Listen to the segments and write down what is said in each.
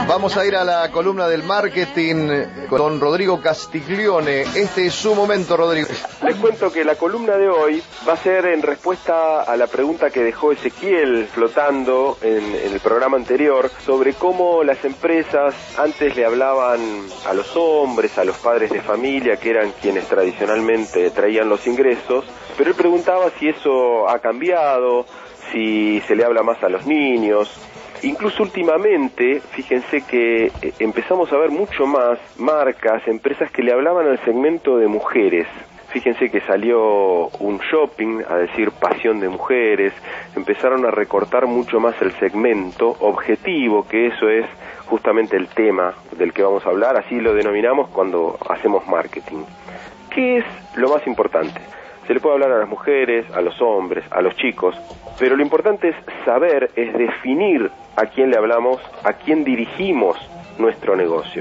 Vamos a ir a la columna del marketing con Rodrigo Castiglione. Este es su momento, Rodrigo. Les cuento que la columna de hoy va a ser en respuesta a la pregunta que dejó Ezequiel flotando en el programa anterior sobre cómo las empresas antes le hablaban a los hombres, a los padres de familia, que eran quienes tradicionalmente traían los ingresos, pero él preguntaba si eso ha cambiado, si se le habla más a los niños. Incluso últimamente, fíjense que empezamos a ver mucho más marcas, empresas que le hablaban al segmento de mujeres. Fíjense que salió un shopping a decir pasión de mujeres, empezaron a recortar mucho más el segmento objetivo, que eso es justamente el tema del que vamos a hablar, así lo denominamos cuando hacemos marketing. ¿Qué es lo más importante? Se le puede hablar a las mujeres, a los hombres, a los chicos, pero lo importante es saber, es definir a quién le hablamos, a quién dirigimos nuestro negocio.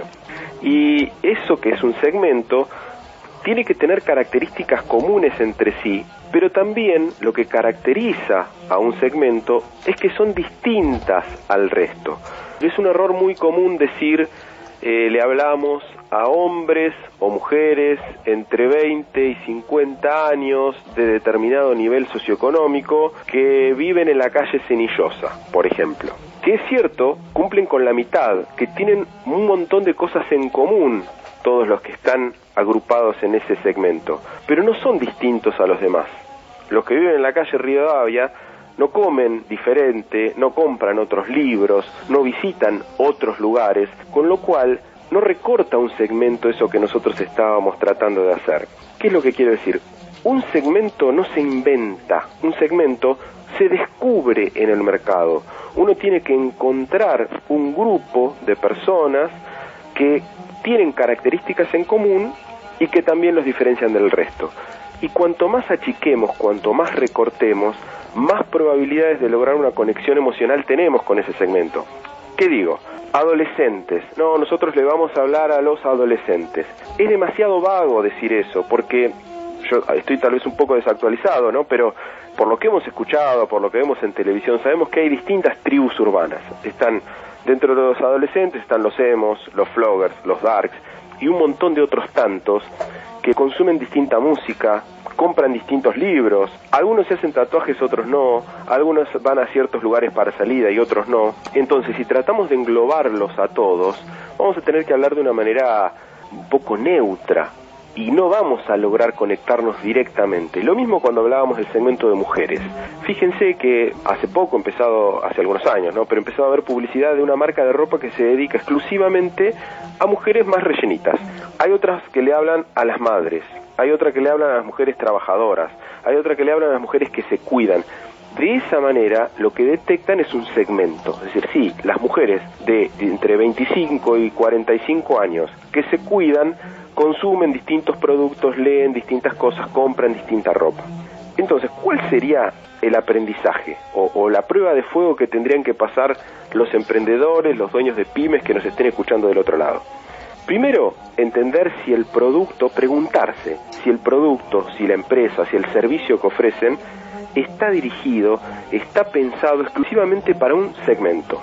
Y eso que es un segmento tiene que tener características comunes entre sí, pero también lo que caracteriza a un segmento es que son distintas al resto. Es un error muy común decir le hablamos a hombres o mujeres entre 20 y 50 años de determinado nivel socioeconómico que viven en la calle Cenillosa, por ejemplo. Que es cierto, cumplen con la mitad, que tienen un montón de cosas en común todos los que están agrupados en ese segmento, pero no son distintos a los demás. Los que viven en la calle Rivadavia no comen diferente, no compran otros libros, no visitan otros lugares, con lo cual no recorta un segmento eso que nosotros estábamos tratando de hacer. ¿Qué es lo que quiero decir? Un segmento no se inventa, un segmento se descubre en el mercado. Uno tiene que encontrar un grupo de personas que tienen características en común y que también los diferencian del resto. Y cuanto más achiquemos, cuanto más recortemos, más probabilidades de lograr una conexión emocional tenemos con ese segmento. ¿Qué digo? Adolescentes. No, nosotros le vamos a hablar a los adolescentes. Es demasiado vago decir eso, porque yo estoy tal vez un poco desactualizado, ¿no? Pero por lo que hemos escuchado, por lo que vemos en televisión, sabemos que hay distintas tribus urbanas. Están dentro de los adolescentes, están los emos, los floggers, los darks, y un montón de otros tantos que consumen distinta música, compran distintos libros, algunos se hacen tatuajes, otros no, algunos van a ciertos lugares para salida y otros no. Entonces, si tratamos de englobarlos a todos, vamos a tener que hablar de una manera un poco neutra y no vamos a lograr conectarnos directamente. Lo mismo cuando hablábamos del segmento de mujeres. Fíjense que hace poco, hace algunos años, ¿no? Pero empezó a haber publicidad de una marca de ropa que se dedica exclusivamente a mujeres más rellenitas. Hay otras que le hablan a las madres, hay otra que le hablan a las mujeres trabajadoras, hay otra que le hablan a las mujeres que se cuidan. De esa manera, lo que detectan es un segmento. Es decir, sí, las mujeres de entre 25 y 45 años que se cuidan, consumen distintos productos, leen distintas cosas, compran distinta ropa. Entonces, ¿cuál sería el aprendizaje o la prueba de fuego que tendrían que pasar los emprendedores, los dueños de pymes que nos estén escuchando del otro lado? Primero, entender si el producto, preguntarse si el producto, si la empresa, si el servicio que ofrecen está dirigido, está pensado exclusivamente para un segmento.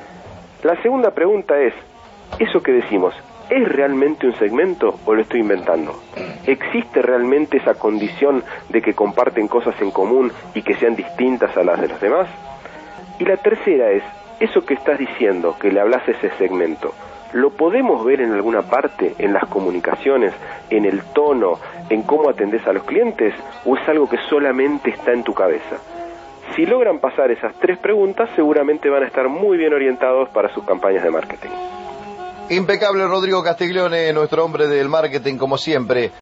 La segunda pregunta es, ¿eso que decimos es realmente un segmento o lo estoy inventando? ¿Existe realmente esa condición de que comparten cosas en común y que sean distintas a las de los demás? Y la tercera es, ¿eso que estás diciendo, que le hablas a ese segmento, lo podemos ver en alguna parte, en las comunicaciones, en el tono, en cómo atendés a los clientes, o es algo que solamente está en tu cabeza? Si logran pasar esas tres preguntas, seguramente van a estar muy bien orientados para sus campañas de marketing. Impecable, Rodrigo Castiglione, nuestro hombre del marketing, como siempre.